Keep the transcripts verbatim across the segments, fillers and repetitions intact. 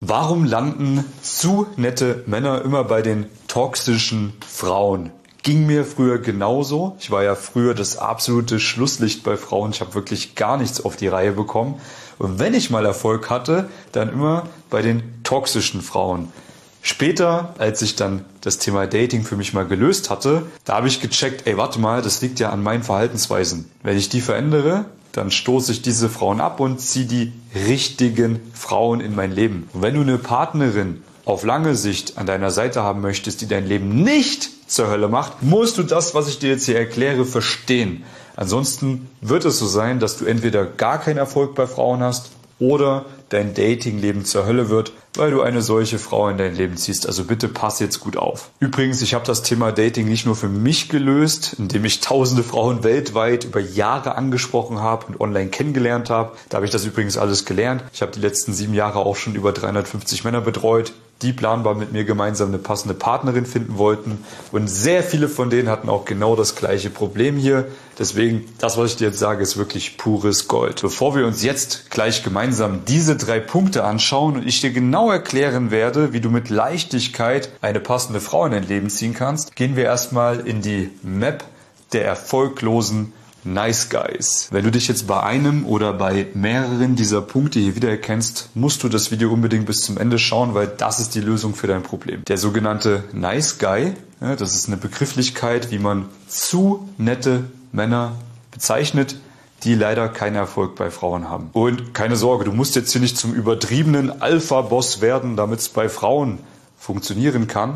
Warum landen zu nette Männer immer bei den toxischen Frauen? Ging mir früher genauso. Ich war ja früher das absolute Schlusslicht bei Frauen. Ich habe wirklich gar nichts auf die Reihe bekommen. Und wenn ich mal Erfolg hatte, dann immer bei den toxischen Frauen. Später, als ich dann das Thema Dating für mich mal gelöst hatte, da habe ich gecheckt, ey, warte mal, das liegt ja an meinen Verhaltensweisen. Wenn ich die verändere, dann stoße ich diese Frauen ab und ziehe die richtigen Frauen in mein Leben. Und wenn du eine Partnerin auf lange Sicht an deiner Seite haben möchtest, die dein Leben nicht zur Hölle macht, musst du das, was ich dir jetzt hier erkläre, verstehen. Ansonsten wird es so sein, dass du entweder gar keinen Erfolg bei Frauen hast oder dein Datingleben zur Hölle wird, weil du eine solche Frau in dein Leben ziehst. Also bitte pass jetzt gut auf. Übrigens, ich habe das Thema Dating nicht nur für mich gelöst, indem ich tausende Frauen weltweit über Jahre angesprochen habe und online kennengelernt habe. Da habe ich das übrigens alles gelernt. Ich habe die letzten sieben Jahre auch schon über dreihundertfünfzig Männer betreut, die planbar mit mir gemeinsam eine passende Partnerin finden wollten. Und sehr viele von denen hatten auch genau das gleiche Problem hier. Deswegen, das, was ich dir jetzt sage, ist wirklich pures Gold. Bevor wir uns jetzt gleich gemeinsam diese drei Punkte anschauen und ich dir genau erklären werde, wie du mit Leichtigkeit eine passende Frau in dein Leben ziehen kannst, gehen wir erstmal in die Map der erfolglosen Nice Guys. Wenn du dich jetzt bei einem oder bei mehreren dieser Punkte hier wiedererkennst, musst du das Video unbedingt bis zum Ende schauen, weil das ist die Lösung für dein Problem. Der sogenannte Nice Guy, ja, das ist eine Begrifflichkeit, wie man zu nette Männer bezeichnet, die leider keinen Erfolg bei Frauen haben. Und keine Sorge, du musst jetzt hier nicht zum übertriebenen Alpha-Boss werden, damit es bei Frauen funktionieren kann.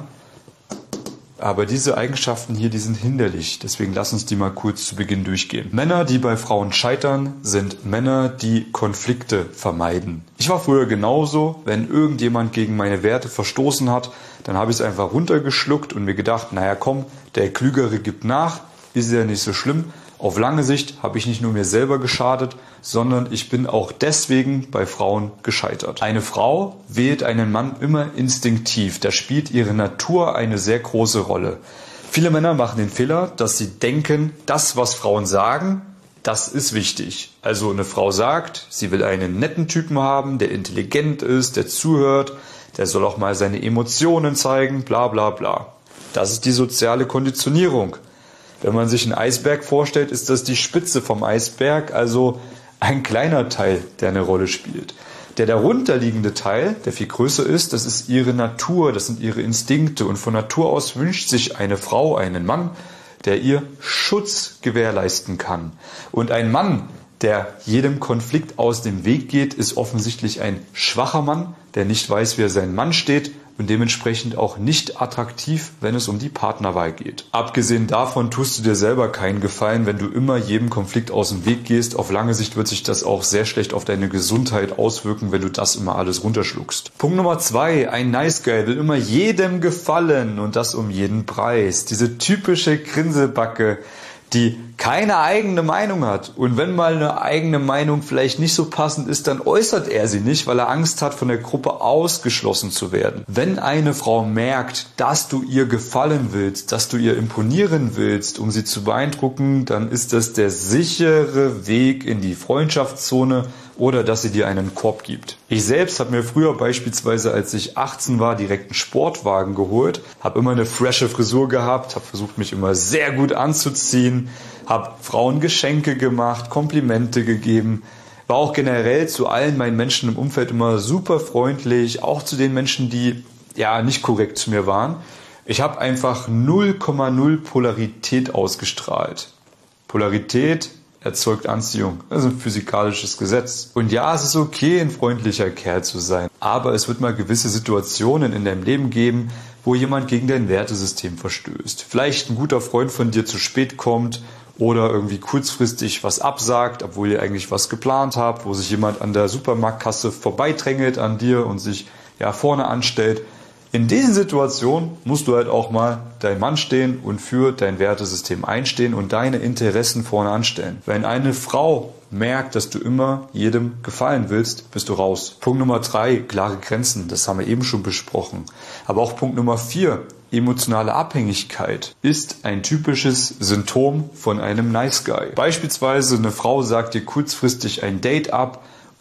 Aber diese Eigenschaften hier, die sind hinderlich. Deswegen lass uns die mal kurz zu Beginn durchgehen. Männer, die bei Frauen scheitern, sind Männer, die Konflikte vermeiden. Ich war früher genauso. Wenn irgendjemand gegen meine Werte verstoßen hat, dann habe ich es einfach runtergeschluckt und mir gedacht, naja komm, der Klügere gibt nach, ist ja nicht so schlimm. Auf lange Sicht habe ich nicht nur mir selber geschadet, sondern ich bin auch deswegen bei Frauen gescheitert. Eine Frau wählt einen Mann immer instinktiv. Da spielt ihre Natur eine sehr große Rolle. Viele Männer machen den Fehler, dass sie denken, das, was Frauen sagen, das ist wichtig. Also eine Frau sagt, sie will einen netten Typen haben, der intelligent ist, der zuhört, der soll auch mal seine Emotionen zeigen, bla bla bla. Das ist die soziale Konditionierung. Wenn man sich einen Eisberg vorstellt, ist das die Spitze vom Eisberg, also ein kleiner Teil, der eine Rolle spielt. Der darunterliegende Teil, der viel größer ist, das ist ihre Natur, das sind ihre Instinkte. Und von Natur aus wünscht sich eine Frau einen Mann, der ihr Schutz gewährleisten kann. Und ein Mann, der jedem Konflikt aus dem Weg geht, ist offensichtlich ein schwacher Mann, der nicht weiß, wie er seinen Mann steht und dementsprechend auch nicht attraktiv, wenn es um die Partnerwahl geht. Abgesehen davon tust du dir selber keinen Gefallen, wenn du immer jedem Konflikt aus dem Weg gehst. Auf lange Sicht wird sich das auch sehr schlecht auf deine Gesundheit auswirken, wenn du das immer alles runterschluckst. Punkt Nummer zwei. Ein Nice Guy will immer jedem gefallen und das um jeden Preis. Diese typische Grinsebacke, die keine eigene Meinung hat. Und wenn mal eine eigene Meinung vielleicht nicht so passend ist, dann äußert er sie nicht, weil er Angst hat, von der Gruppe ausgeschlossen zu werden. Wenn eine Frau merkt, dass du ihr gefallen willst, dass du ihr imponieren willst, um sie zu beeindrucken, dann ist das der sichere Weg in die Freundschaftszone oder dass sie dir einen Korb gibt. Ich selbst habe mir früher beispielsweise, als ich achtzehn war, direkt einen Sportwagen geholt, habe immer eine frische Frisur gehabt, habe versucht, mich immer sehr gut anzuziehen, habe Frauen Geschenke gemacht, Komplimente gegeben, war auch generell zu allen meinen Menschen im Umfeld immer super freundlich, auch zu den Menschen, die ja nicht korrekt zu mir waren. Ich habe einfach null Komma null Polarität ausgestrahlt. Polarität erzeugt Anziehung. Das ist ein physikalisches Gesetz. Und ja, es ist okay, ein freundlicher Kerl zu sein. Aber es wird mal gewisse Situationen in deinem Leben geben, wo jemand gegen dein Wertesystem verstößt. Vielleicht ein guter Freund von dir zu spät kommt oder irgendwie kurzfristig was absagt, obwohl ihr eigentlich was geplant habt, wo sich jemand an der Supermarktkasse vorbeidrängelt an dir und sich ja vorne anstellt. In diesen Situationen musst du halt auch mal dein Mann stehen und für dein Wertesystem einstehen und deine Interessen vorne anstellen. Wenn eine Frau merkt, dass du immer jedem gefallen willst, bist du raus. Punkt Nummer drei, klare Grenzen. Das haben wir eben schon besprochen. Aber auch Punkt Nummer vier, emotionale Abhängigkeit, ist ein typisches Symptom von einem Nice Guy. Beispielsweise eine Frau sagt dir kurzfristig ein Date ab,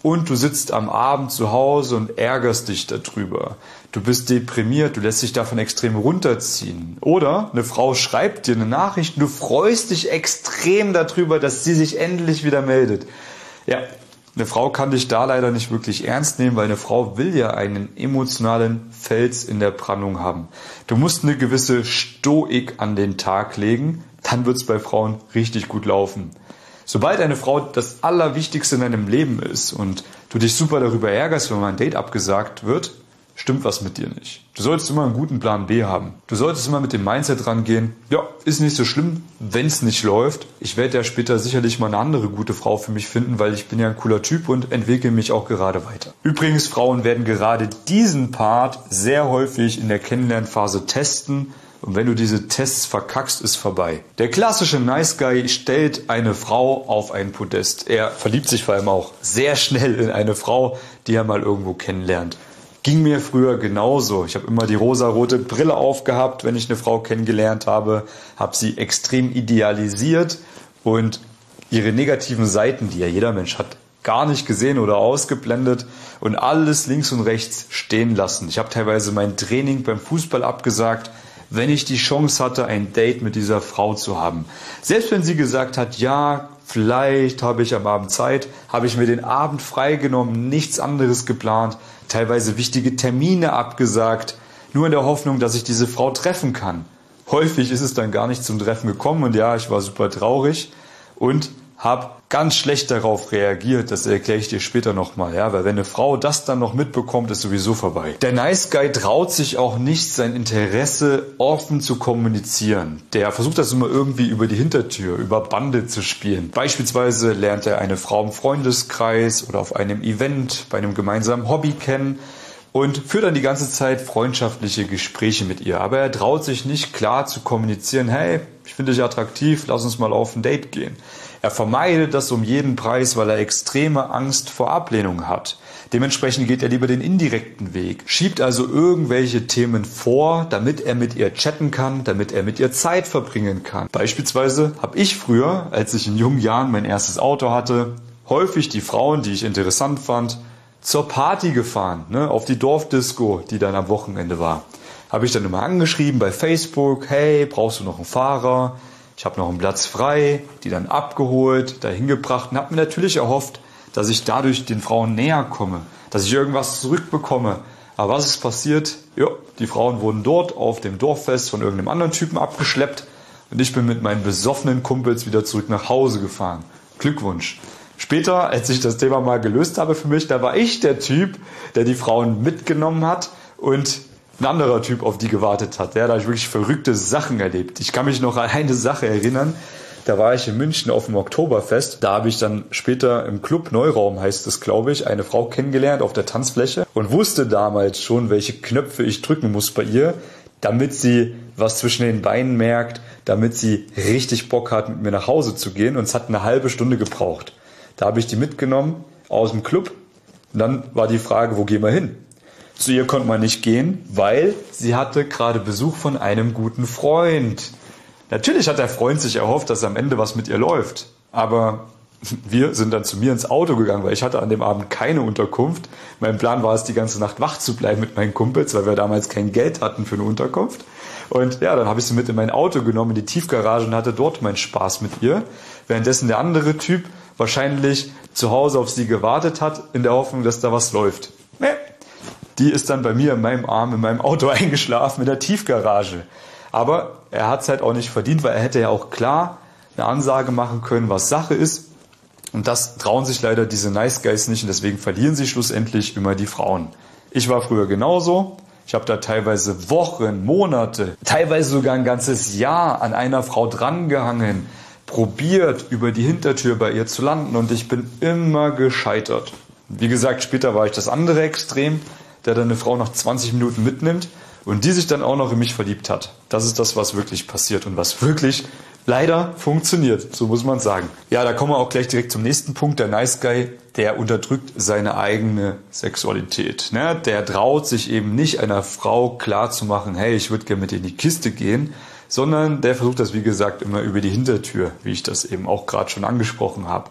und du sitzt am Abend zu Hause und ärgerst dich darüber. Du bist deprimiert, du lässt dich davon extrem runterziehen. Oder eine Frau schreibt dir eine Nachricht und du freust dich extrem darüber, dass sie sich endlich wieder meldet. Ja, eine Frau kann dich da leider nicht wirklich ernst nehmen, weil eine Frau will ja einen emotionalen Fels in der Brandung haben. Du musst eine gewisse Stoik an den Tag legen, dann wird es bei Frauen richtig gut laufen. Sobald eine Frau das Allerwichtigste in deinem Leben ist und du dich super darüber ärgerst, wenn mal ein Date abgesagt wird, stimmt was mit dir nicht. Du solltest immer einen guten Plan B haben. Du solltest immer mit dem Mindset rangehen, ja, ist nicht so schlimm, wenn es nicht läuft. Ich werde ja später sicherlich mal eine andere gute Frau für mich finden, weil ich bin ja ein cooler Typ und entwickle mich auch gerade weiter. Übrigens, Frauen werden gerade diesen Part sehr häufig in der Kennenlernphase testen. Und wenn du diese Tests verkackst, ist vorbei. Der klassische Nice Guy stellt eine Frau auf ein Podest. Er verliebt sich vor allem auch sehr schnell in eine Frau, die er mal irgendwo kennenlernt. Ging mir früher genauso. Ich habe immer die rosarote Brille aufgehabt, wenn ich eine Frau kennengelernt habe, habe sie extrem idealisiert und ihre negativen Seiten, die ja jeder Mensch hat, gar nicht gesehen oder ausgeblendet und alles links und rechts stehen lassen. Ich habe teilweise mein Training beim Fußball abgesagt, wenn ich die Chance hatte, ein Date mit dieser Frau zu haben. Selbst wenn sie gesagt hat, ja, vielleicht habe ich am Abend Zeit, habe ich mir den Abend freigenommen, nichts anderes geplant, teilweise wichtige Termine abgesagt, nur in der Hoffnung, dass ich diese Frau treffen kann. Häufig ist es dann gar nicht zum Treffen gekommen und ja, ich war super traurig und habe ganz schlecht darauf reagiert, das erkläre ich dir später nochmal, ja, weil wenn eine Frau das dann noch mitbekommt, ist sowieso vorbei. Der Nice Guy traut sich auch nicht, sein Interesse offen zu kommunizieren. Der versucht das immer irgendwie über die Hintertür, über Bande zu spielen. Beispielsweise lernt er eine Frau im Freundeskreis oder auf einem Event, bei einem gemeinsamen Hobby kennen und führt dann die ganze Zeit freundschaftliche Gespräche mit ihr. Aber er traut sich nicht klar zu kommunizieren, hey, ich finde dich attraktiv, lass uns mal auf ein Date gehen. Er vermeidet das um jeden Preis, weil er extreme Angst vor Ablehnung hat. Dementsprechend geht er lieber den indirekten Weg, schiebt also irgendwelche Themen vor, damit er mit ihr chatten kann, damit er mit ihr Zeit verbringen kann. Beispielsweise habe ich früher, als ich in jungen Jahren mein erstes Auto hatte, häufig die Frauen, die ich interessant fand, zur Party gefahren, ne, auf die Dorfdisco, die dann am Wochenende war. Habe ich dann immer angeschrieben bei Facebook, hey, brauchst du noch einen Fahrer? Ich habe noch einen Platz frei, die dann abgeholt, dahin gebracht und habe mir natürlich erhofft, dass ich dadurch den Frauen näher komme, dass ich irgendwas zurückbekomme. Aber was ist passiert? Ja, die Frauen wurden dort auf dem Dorffest von irgendeinem anderen Typen abgeschleppt und ich bin mit meinen besoffenen Kumpels wieder zurück nach Hause gefahren. Glückwunsch. Später, als ich das Thema mal gelöst habe für mich, da war ich der Typ, der die Frauen mitgenommen hat und ein anderer Typ auf die gewartet hat. Ja, da habe ich wirklich verrückte Sachen erlebt. Ich kann mich noch an eine Sache erinnern. Da war ich in München auf dem Oktoberfest. Da habe ich dann später im Club Neuraum, heißt es, glaube ich, eine Frau kennengelernt auf der Tanzfläche und wusste damals schon, welche Knöpfe ich drücken muss bei ihr, damit sie was zwischen den Beinen merkt, damit sie richtig Bock hat, mit mir nach Hause zu gehen. Und es hat eine halbe Stunde gebraucht. Da habe ich die mitgenommen aus dem Club und dann war die Frage, wo gehen wir hin? Zu ihr konnte man nicht gehen, weil sie hatte gerade Besuch von einem guten Freund. Natürlich hat der Freund sich erhofft, dass am Ende was mit ihr läuft. Aber wir sind dann zu mir ins Auto gegangen, weil ich hatte an dem Abend keine Unterkunft. Mein Plan war es, die ganze Nacht wach zu bleiben mit meinen Kumpels, weil wir damals kein Geld hatten für eine Unterkunft. Und ja, dann habe ich sie mit in mein Auto genommen, in die Tiefgarage und hatte dort meinen Spaß mit ihr. Währenddessen der andere Typ wahrscheinlich zu Hause auf sie gewartet hat, in der Hoffnung, dass da was läuft. Nee. Die ist dann bei mir in meinem Arm, in meinem Auto eingeschlafen, in der Tiefgarage. Aber er hat es halt auch nicht verdient, weil er hätte ja auch klar eine Ansage machen können, was Sache ist. Und das trauen sich leider diese Nice Guys nicht und deswegen verlieren sie schlussendlich immer die Frauen. Ich war früher genauso. Ich habe da teilweise Wochen, Monate, teilweise sogar ein ganzes Jahr an einer Frau drangehangen, probiert, über die Hintertür bei ihr zu landen und ich bin immer gescheitert. Wie gesagt, später war ich das andere Extrem, der dann eine Frau nach zwanzig Minuten mitnimmt und die sich dann auch noch in mich verliebt hat. Das ist das, was wirklich passiert und was wirklich leider funktioniert, so muss man sagen. Ja, da kommen wir auch gleich direkt zum nächsten Punkt. Der Nice Guy, der unterdrückt seine eigene Sexualität. Ne? Der traut sich eben nicht einer Frau klarzumachen, hey, ich würde gerne mit dir in die Kiste gehen, sondern der versucht das, wie gesagt, immer über die Hintertür, wie ich das eben auch gerade schon angesprochen habe.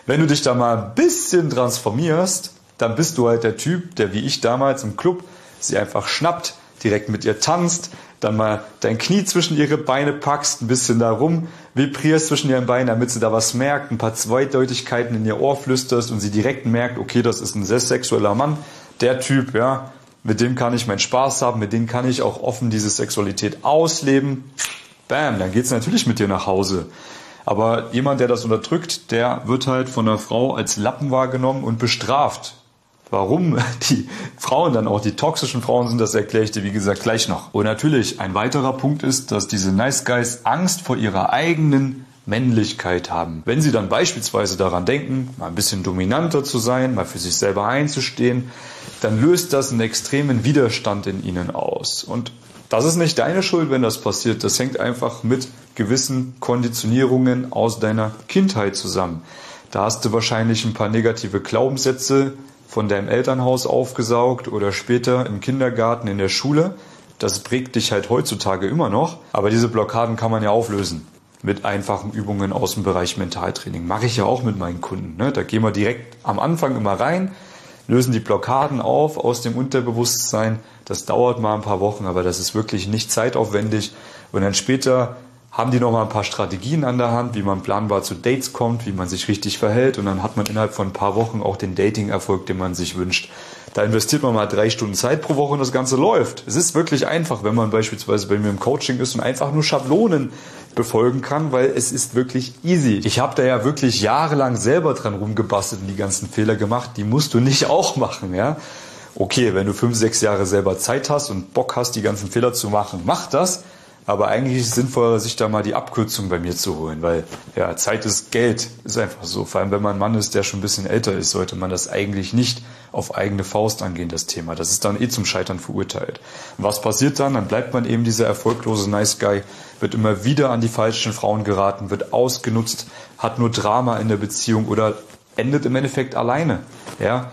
Wenn du dich da mal ein bisschen transformierst, dann bist du halt der Typ, der wie ich damals im Club sie einfach schnappt, direkt mit ihr tanzt, dann mal dein Knie zwischen ihre Beine packst, ein bisschen da rum vibrierst zwischen ihren Beinen, damit sie da was merkt, ein paar Zweideutigkeiten in ihr Ohr flüsterst und sie direkt merkt, okay, das ist ein sehr sexueller Mann, der Typ, ja, mit dem kann ich meinen Spaß haben, mit dem kann ich auch offen diese Sexualität ausleben. Bam, dann geht's natürlich mit dir nach Hause. Aber jemand, der das unterdrückt, der wird halt von der Frau als Lappen wahrgenommen und bestraft. Warum die Frauen dann auch die toxischen Frauen sind, das erkläre ich dir, wie gesagt, gleich noch. Und natürlich, ein weiterer Punkt ist, dass diese Nice Guys Angst vor ihrer eigenen Männlichkeit haben. Wenn sie dann beispielsweise daran denken, mal ein bisschen dominanter zu sein, mal für sich selber einzustehen, dann löst das einen extremen Widerstand in ihnen aus. Und das ist nicht deine Schuld, wenn das passiert. Das hängt einfach mit gewissen Konditionierungen aus deiner Kindheit zusammen. Da hast du wahrscheinlich ein paar negative Glaubenssätze von deinem Elternhaus aufgesaugt oder später im Kindergarten, in der Schule. Das prägt dich halt heutzutage immer noch. Aber diese Blockaden kann man ja auflösen mit einfachen Übungen aus dem Bereich Mentaltraining. Mache ich ja auch mit meinen Kunden. Ne? Da gehen wir direkt am Anfang immer rein, lösen die Blockaden auf aus dem Unterbewusstsein. Das dauert mal ein paar Wochen, aber das ist wirklich nicht zeitaufwendig. Und dann später haben die noch mal ein paar Strategien an der Hand, wie man planbar zu Dates kommt, wie man sich richtig verhält. Und dann hat man innerhalb von ein paar Wochen auch den Dating-Erfolg, den man sich wünscht. Da investiert man mal drei Stunden Zeit pro Woche und das Ganze läuft. Es ist wirklich einfach, wenn man beispielsweise bei mir im Coaching ist und einfach nur Schablonen befolgen kann, weil es ist wirklich easy. Ich habe da ja wirklich jahrelang selber dran rumgebastelt und die ganzen Fehler gemacht. Die musst du nicht auch machen, ja. Okay, wenn du fünf, sechs Jahre selber Zeit hast und Bock hast, die ganzen Fehler zu machen, mach das. Aber eigentlich ist es sinnvoller, sich da mal die Abkürzung bei mir zu holen, weil ja, Zeit ist Geld, ist einfach so. Vor allem, wenn man ein Mann ist, der schon ein bisschen älter ist, sollte man das eigentlich nicht auf eigene Faust angehen, das Thema. Das ist dann eh zum Scheitern verurteilt. Und was passiert dann? Dann bleibt man eben dieser erfolglose Nice Guy, wird immer wieder an die falschen Frauen geraten, wird ausgenutzt, hat nur Drama in der Beziehung oder endet im Endeffekt alleine. Ja,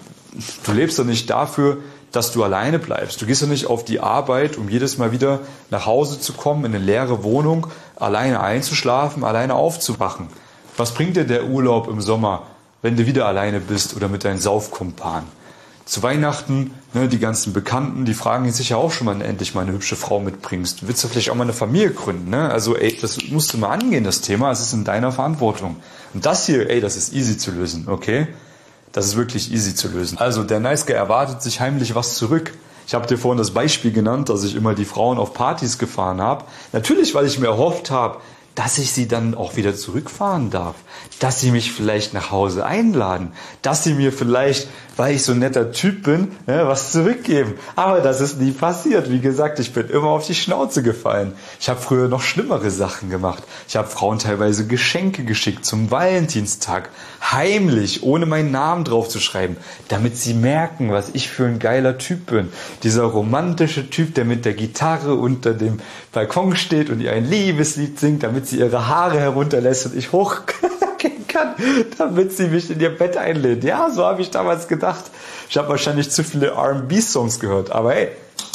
du lebst doch nicht dafür, dass du alleine bleibst. Du gehst ja nicht auf die Arbeit, um jedes Mal wieder nach Hause zu kommen, in eine leere Wohnung, alleine einzuschlafen, alleine aufzuwachen. Was bringt dir der Urlaub im Sommer, wenn du wieder alleine bist oder mit deinen Saufkumpanen? Zu Weihnachten, ne, die ganzen Bekannten, die fragen sich ja auch schon, wann du endlich mal eine hübsche Frau mitbringst. Willst du vielleicht auch mal eine Familie gründen? Ne? Also ey, das musst du mal angehen, das Thema. Es ist in deiner Verantwortung. Und das hier, ey, das ist easy zu lösen, okay? Das ist wirklich easy zu lösen. Also der Nice Guy erwartet sich heimlich was zurück. Ich habe dir vorhin das Beispiel genannt, dass ich immer die Frauen auf Partys gefahren habe. Natürlich, weil ich mir erhofft habe, dass ich sie dann auch wieder zurückfahren darf. Dass sie mich vielleicht nach Hause einladen. Dass sie mir vielleicht, weil ich so ein netter Typ bin, ne, was zurückgeben. Aber das ist nie passiert. Wie gesagt, ich bin immer auf die Schnauze gefallen. Ich habe früher noch schlimmere Sachen gemacht. Ich habe Frauen teilweise Geschenke geschickt zum Valentinstag. Heimlich, ohne meinen Namen drauf zu schreiben. Damit sie merken, was ich für ein geiler Typ bin. Dieser romantische Typ, der mit der Gitarre unter dem Balkon steht und ihr ein Liebeslied singt, damit sie ihre Haare herunterlässt und ich hochgehen kann, damit sie mich in ihr Bett einlädt. Ja, so habe ich damals gedacht. Ich habe wahrscheinlich zu viele R and B-Songs gehört, aber hey,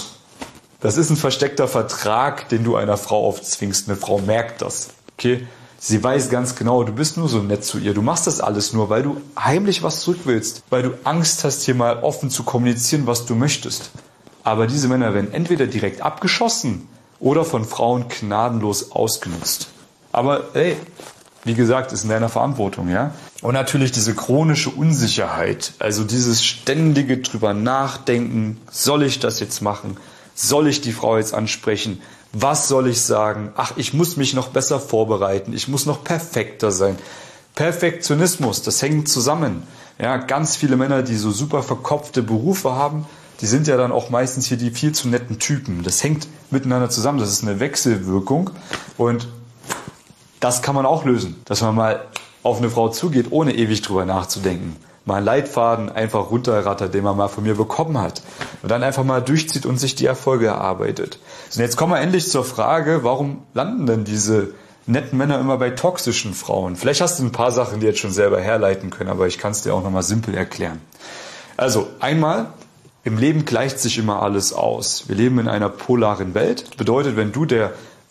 das ist ein versteckter Vertrag, den du einer Frau aufzwingst. Eine Frau merkt das, okay? Sie weiß ganz genau, du bist nur so nett zu ihr. Du machst das alles nur, weil du heimlich was zurück willst, weil du Angst hast, hier mal offen zu kommunizieren, was du möchtest. Aber diese Männer werden entweder direkt abgeschossen oder von Frauen gnadenlos ausgenutzt. Aber hey, wie gesagt, ist in deiner Verantwortung, ja? Und natürlich diese chronische Unsicherheit, also dieses ständige drüber nachdenken, soll ich das jetzt machen? Soll ich die Frau jetzt ansprechen? Was soll ich sagen? Ach, ich muss mich noch besser vorbereiten, ich muss noch perfekter sein. Perfektionismus, das hängt zusammen. Ja, ganz viele Männer, die so super verkopfte Berufe haben, die sind ja dann auch meistens hier die viel zu netten Typen. Das hängt miteinander zusammen, das ist eine Wechselwirkung und das kann man auch lösen, dass man mal auf eine Frau zugeht, ohne ewig drüber nachzudenken. Mal einen Leitfaden einfach runterrattert, den man mal von mir bekommen hat. Und dann einfach mal durchzieht und sich die Erfolge erarbeitet. Und jetzt kommen wir endlich zur Frage, warum landen denn diese netten Männer immer bei toxischen Frauen? Vielleicht hast du ein paar Sachen, die jetzt schon selber herleiten können, aber ich kann es dir auch nochmal simpel erklären. Also einmal, im Leben gleicht sich immer alles aus. Wir leben in einer polaren Welt. Das bedeutet, wenn du der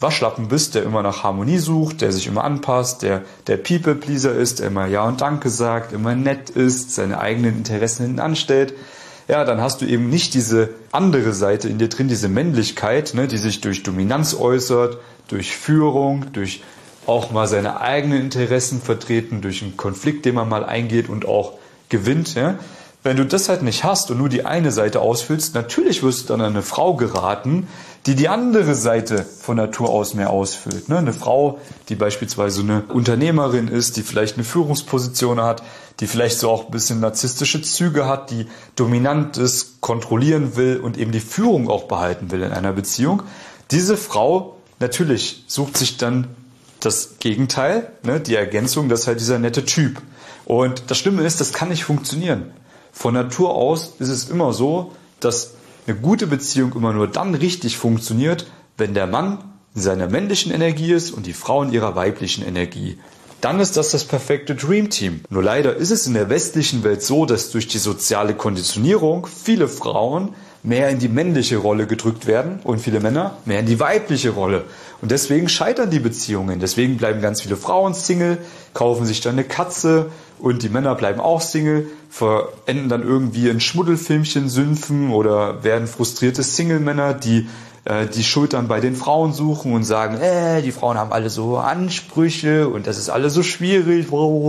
Waschlappen bist, der immer nach Harmonie sucht, der sich immer anpasst, der der People-Pleaser ist, der immer Ja und Danke sagt, immer nett ist, seine eigenen Interessen hinten anstellt, ja, dann hast du eben nicht diese andere Seite in dir drin, diese Männlichkeit, ne, die sich durch Dominanz äußert, durch Führung, durch auch mal seine eigenen Interessen vertreten, durch einen Konflikt, den man mal eingeht und auch gewinnt. Ja. Wenn du das halt nicht hast und nur die eine Seite ausfüllst, natürlich wirst du dann an eine Frau geraten, die die andere Seite von Natur aus mehr ausfüllt. Ne? Eine Frau, die beispielsweise eine Unternehmerin ist, die vielleicht eine Führungsposition hat, die vielleicht so auch ein bisschen narzisstische Züge hat, die dominant ist, kontrollieren will und eben die Führung auch behalten will in einer Beziehung. Diese Frau natürlich sucht sich dann das Gegenteil, ne? Die Ergänzung, das ist halt dieser nette Typ. Und das Schlimme ist, das kann nicht funktionieren. Von Natur aus ist es immer so, dass eine gute Beziehung immer nur dann richtig funktioniert, wenn der Mann in seiner männlichen Energie ist und die Frau in ihrer weiblichen Energie. Dann ist das das perfekte Dream Team. Nur leider ist es in der westlichen Welt so, dass durch die soziale Konditionierung viele Frauen mehr in die männliche Rolle gedrückt werden und viele Männer mehr in die weibliche Rolle. Und deswegen scheitern die Beziehungen. Deswegen bleiben ganz viele Frauen Single, kaufen sich dann eine Katze und die Männer bleiben auch Single, verenden dann irgendwie in Schmuddelfilmchen, Sümpfen oder werden frustrierte Single-Männer, die äh, die Schuld dann bei den Frauen suchen und sagen, äh, die Frauen haben alle so Ansprüche und das ist alles so schwierig.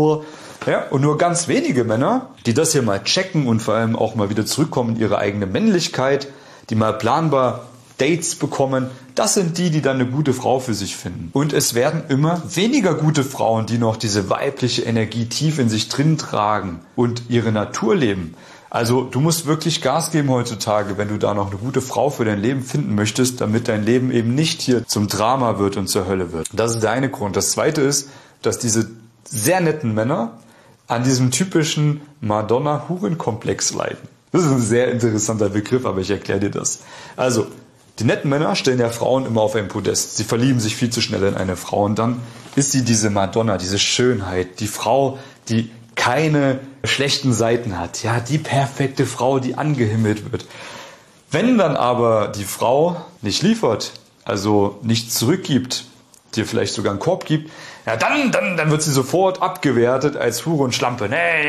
Ja, und nur ganz wenige Männer, die das hier mal checken und vor allem auch mal wieder zurückkommen in ihre eigene Männlichkeit, die mal planbar Dates bekommen, das sind die, die dann eine gute Frau für sich finden. Und es werden immer weniger gute Frauen, die noch diese weibliche Energie tief in sich drin tragen und ihre Natur leben. Also du musst wirklich Gas geben heutzutage, wenn du da noch eine gute Frau für dein Leben finden möchtest, damit dein Leben eben nicht hier zum Drama wird und zur Hölle wird. Das ist der eine Grund. Das zweite ist, dass diese sehr netten Männer an diesem typischen Madonna-Huren-Komplex leiden. Das ist ein sehr interessanter Begriff, aber ich erkläre dir das. Also, die netten Männer stellen ja Frauen immer auf ein Podest. Sie verlieben sich viel zu schnell in eine Frau und dann ist sie diese Madonna, diese Schönheit, die Frau, die keine schlechten Seiten hat. Ja, die perfekte Frau, die angehimmelt wird. Wenn dann aber die Frau nicht liefert, also nichts zurückgibt, dir vielleicht sogar einen Korb gibt, ja, dann, dann, dann wird sie sofort abgewertet als Hure und Schlampe.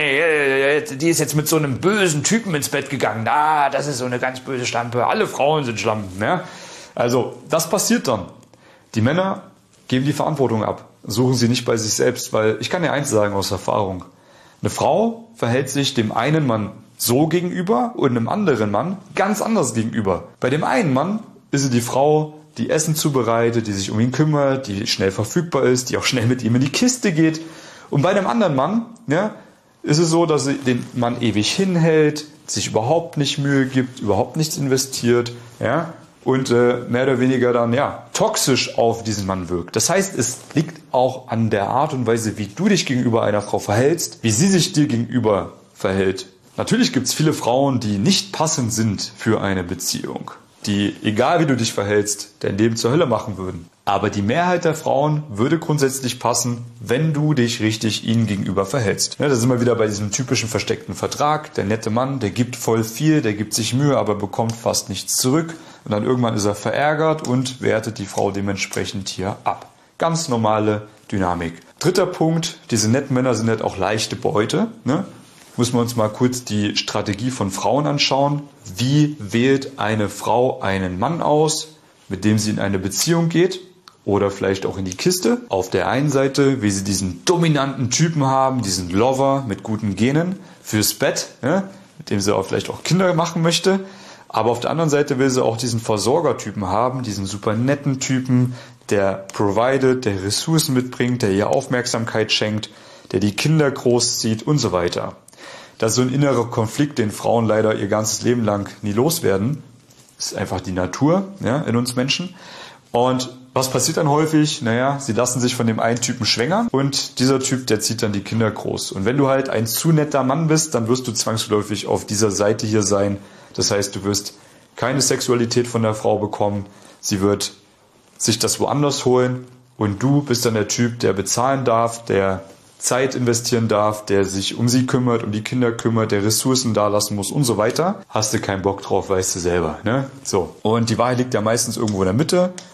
Nee, die ist jetzt mit so einem bösen Typen ins Bett gegangen. Ah, das ist so eine ganz böse Schlampe. Alle Frauen sind Schlampen. Ja? Also, das passiert dann. Die Männer geben die Verantwortung ab. Suchen sie nicht bei sich selbst, weil ich kann dir eins sagen aus Erfahrung. Eine Frau verhält sich dem einen Mann so gegenüber und einem anderen Mann ganz anders gegenüber. Bei dem einen Mann ist sie die Frau, die Essen zubereitet, die sich um ihn kümmert, die schnell verfügbar ist, die auch schnell mit ihm in die Kiste geht. Und bei dem anderen Mann, ja, ist es so, dass sie den Mann ewig hinhält, sich überhaupt nicht Mühe gibt, überhaupt nichts investiert, ja, und äh, mehr oder weniger dann, ja, toxisch auf diesen Mann wirkt. Das heißt, es liegt auch an der Art und Weise, wie du dich gegenüber einer Frau verhältst, wie sie sich dir gegenüber verhält. Natürlich gibt es viele Frauen, die nicht passend sind für eine Beziehung, die, egal wie du dich verhältst, dein Leben zur Hölle machen würden. Aber die Mehrheit der Frauen würde grundsätzlich passen, wenn du dich richtig ihnen gegenüber verhältst. Ja, da sind wir wieder bei diesem typischen versteckten Vertrag. Der nette Mann, der gibt voll viel, der gibt sich Mühe, aber bekommt fast nichts zurück. Und dann irgendwann ist er verärgert und wertet die Frau dementsprechend hier ab. Ganz normale Dynamik. Dritter Punkt, diese netten Männer sind halt auch leichte Beute. Ne? Müssen wir uns mal kurz die Strategie von Frauen anschauen. Wie wählt eine Frau einen Mann aus, mit dem sie in eine Beziehung geht oder vielleicht auch in die Kiste? Auf der einen Seite will sie diesen dominanten Typen haben, diesen Lover mit guten Genen fürs Bett, ja, mit dem sie auch vielleicht auch Kinder machen möchte. Aber auf der anderen Seite will sie auch diesen Versorgertypen haben, diesen super netten Typen, der provided, der Ressourcen mitbringt, der ihr Aufmerksamkeit schenkt, der die Kinder großzieht und so weiter. Das ist so ein innerer Konflikt, den Frauen leider ihr ganzes Leben lang nie loswerden. Das ist einfach die Natur, ja, in uns Menschen. Und was passiert dann häufig? Naja, sie lassen sich von dem einen Typen schwängern und dieser Typ, der zieht dann die Kinder groß. Und wenn du halt ein zu netter Mann bist, dann wirst du zwangsläufig auf dieser Seite hier sein. Das heißt, du wirst keine Sexualität von der Frau bekommen. Sie wird sich das woanders holen und du bist dann der Typ, der bezahlen darf, der Zeit investieren darf, der sich um sie kümmert, um die Kinder kümmert, der Ressourcen da lassen muss und so weiter. Hast du keinen Bock drauf, weißt du selber, ne? So. Und die Wahrheit liegt ja meistens irgendwo in der Mitte.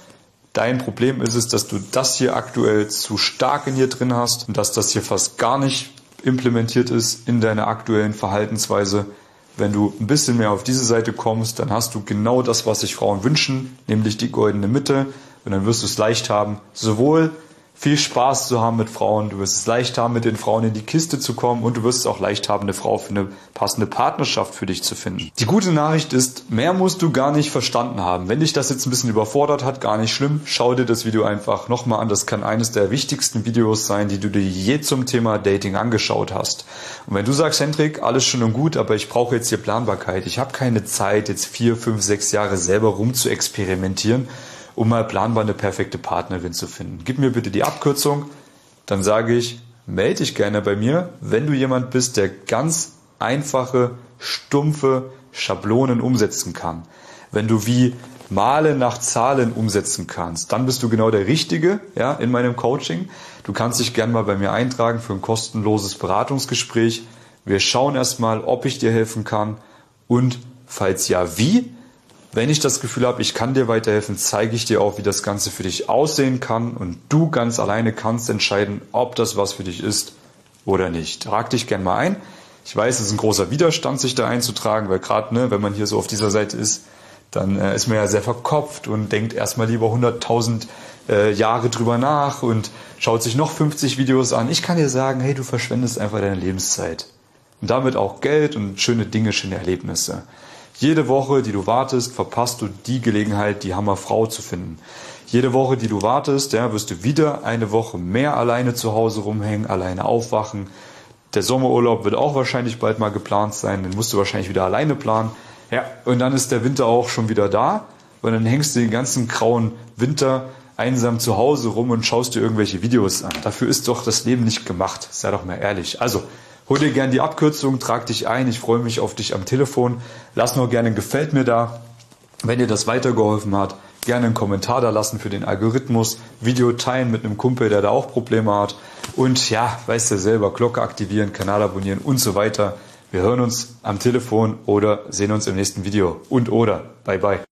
Dein Problem ist es, dass du das hier aktuell zu stark in dir drin hast und dass das hier fast gar nicht implementiert ist in deiner aktuellen Verhaltensweise. Wenn du ein bisschen mehr auf diese Seite kommst, dann hast du genau das, was sich Frauen wünschen, nämlich die goldene Mitte. Und dann wirst du es leicht haben, sowohl viel Spaß zu haben mit Frauen, du wirst es leicht haben, mit den Frauen in die Kiste zu kommen und du wirst es auch leicht haben, eine Frau für eine passende Partnerschaft für dich zu finden. Die gute Nachricht ist, mehr musst du gar nicht verstanden haben. Wenn dich das jetzt ein bisschen überfordert hat, gar nicht schlimm, schau dir das Video einfach nochmal an. Das kann eines der wichtigsten Videos sein, die du dir je zum Thema Dating angeschaut hast. Und wenn du sagst, Hendrik, alles schön und gut, aber ich brauche jetzt hier Planbarkeit, ich habe keine Zeit, jetzt vier, fünf, sechs Jahre selber rum zu experimentieren, um mal planbar eine perfekte Partnerin zu finden. Gib mir bitte die Abkürzung, dann sage ich, melde dich gerne bei mir, wenn du jemand bist, der ganz einfache, stumpfe Schablonen umsetzen kann. Wenn du wie Male nach Zahlen umsetzen kannst, dann bist du genau der Richtige, ja, in meinem Coaching. Du kannst dich gerne mal bei mir eintragen für ein kostenloses Beratungsgespräch. Wir schauen erstmal, ob ich dir helfen kann und falls ja, wie. Wenn ich das Gefühl habe, ich kann dir weiterhelfen, zeige ich dir auch, wie das Ganze für dich aussehen kann und du ganz alleine kannst entscheiden, ob das was für dich ist oder nicht. Trag dich gerne mal ein. Ich weiß, es ist ein großer Widerstand, sich da einzutragen, weil gerade, ne, wenn man hier so auf dieser Seite ist, dann äh, ist man ja sehr verkopft und denkt erstmal lieber hunderttausend äh, Jahre drüber nach und schaut sich noch fünfzig Videos an. Ich kann dir sagen, hey, du verschwendest einfach deine Lebenszeit. Und damit auch Geld und schöne Dinge, schöne Erlebnisse. Jede Woche, die du wartest, verpasst du die Gelegenheit, die Hammerfrau zu finden. Jede Woche, die du wartest, ja, wirst du wieder eine Woche mehr alleine zu Hause rumhängen, alleine aufwachen. Der Sommerurlaub wird auch wahrscheinlich bald mal geplant sein, den musst du wahrscheinlich wieder alleine planen. Ja, und dann ist der Winter auch schon wieder da und dann hängst du den ganzen grauen Winter einsam zu Hause rum und schaust dir irgendwelche Videos an. Dafür ist doch das Leben nicht gemacht, sei doch mal ehrlich. Also, hol dir gerne die Abkürzung, trag dich ein, ich freue mich auf dich am Telefon. Lass noch gerne ein Gefällt mir da. Wenn dir das weitergeholfen hat, gerne einen Kommentar da lassen für den Algorithmus, Video teilen mit einem Kumpel, der da auch Probleme hat. Und ja, weißt du selber, Glocke aktivieren, Kanal abonnieren und so weiter. Wir hören uns am Telefon oder sehen uns im nächsten Video. Und oder, bye bye.